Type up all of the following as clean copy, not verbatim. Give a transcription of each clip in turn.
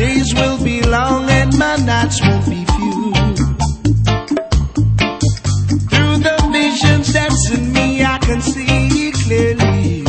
days will be long and my nights won't be few. Through the visions that's in me, I can see clearly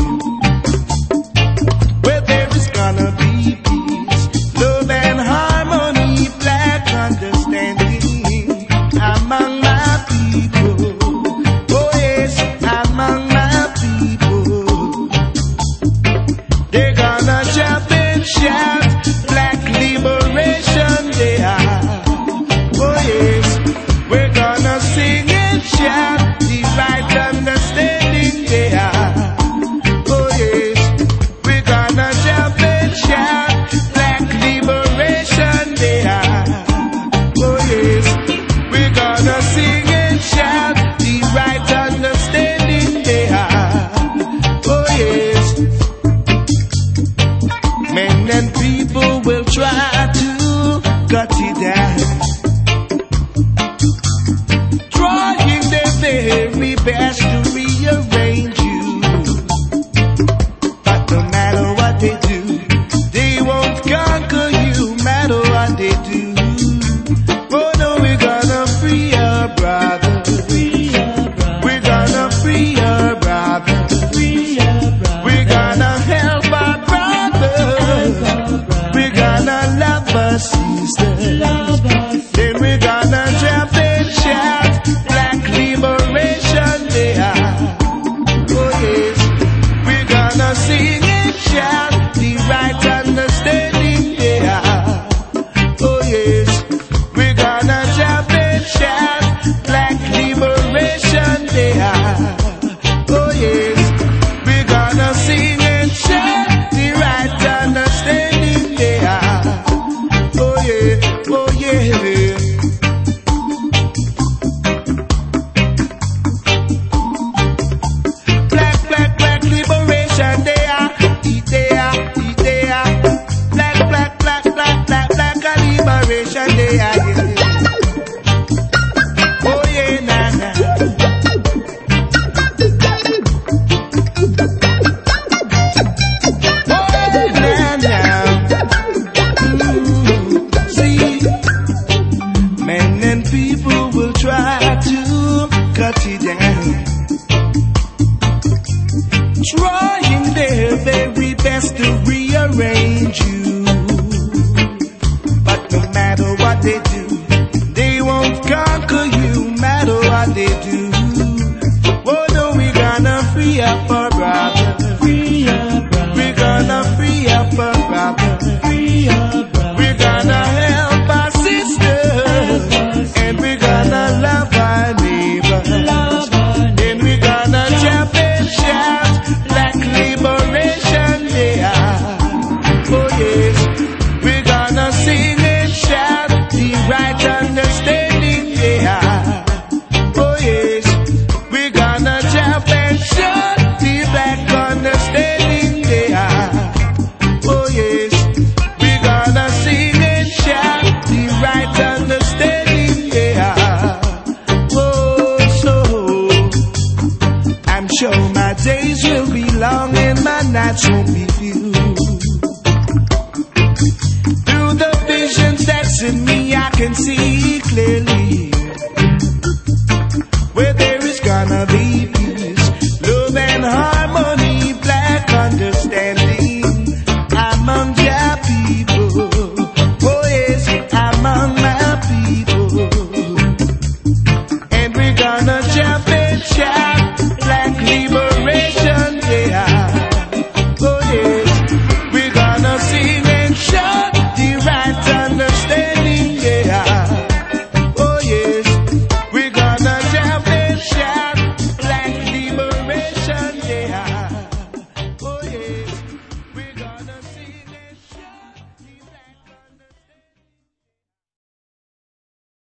where there is gonna be peace, love and harmony, black understanding among my people. Oh yes, among my people. They're gonna jump and shout, Black Liberation Day. Oh yes, we're gonna sing and shout, the right understanding Day. Oh yes, we're gonna jump and shout, Black Liberation Day. Oh yes, we're gonna sing and shout, the right understanding Day. Oh yes. Men and people will try to cut it down, trying their very best to rearrange you. But no matter what they do, they won't conquer you, matter what they do. Oh no, we're gonna free our brother. We're gonna free our brother. We're gonna help our brother. We're gonna love our sisters. Then we're gonna jump and shout, Black Liberation Day. Oh yes, we're gonna sing and shout, the right understanding Day. Oh yes, we're gonna jump and shout, Black Liberation Day. Oh yes, we're gonna sing and shout, the right understanding Day. Oh yeah, oh yeah. Black, black, black Liberation Day. Idea, idea. Black, black, black, black, black, black Liberation Day. Oh yeah, nah, nah. Men and people will try to cut it down, trying their very best to rearrange you. But no matter what they do, they won't conquer you, matter what they do. Oh no, we're gonna free up our brother. We're gonna free up our brother. We're gonna help our sisters, and we're gonna love our neighbor. Then we're gonna jump and shout, Black Liberation Day. Oh yes, we're gonna sing and shout, the right understanding Day. Oh yes, we're gonna jump and shout, the black understanding Day. Oh yes, we're gonna sing and shout, the right understanding Day. Oh, so I'm sure my days will be long and my nights won't be few. Through the visions that's in me, I can see clearly where there is gonna be peace, love and harmony.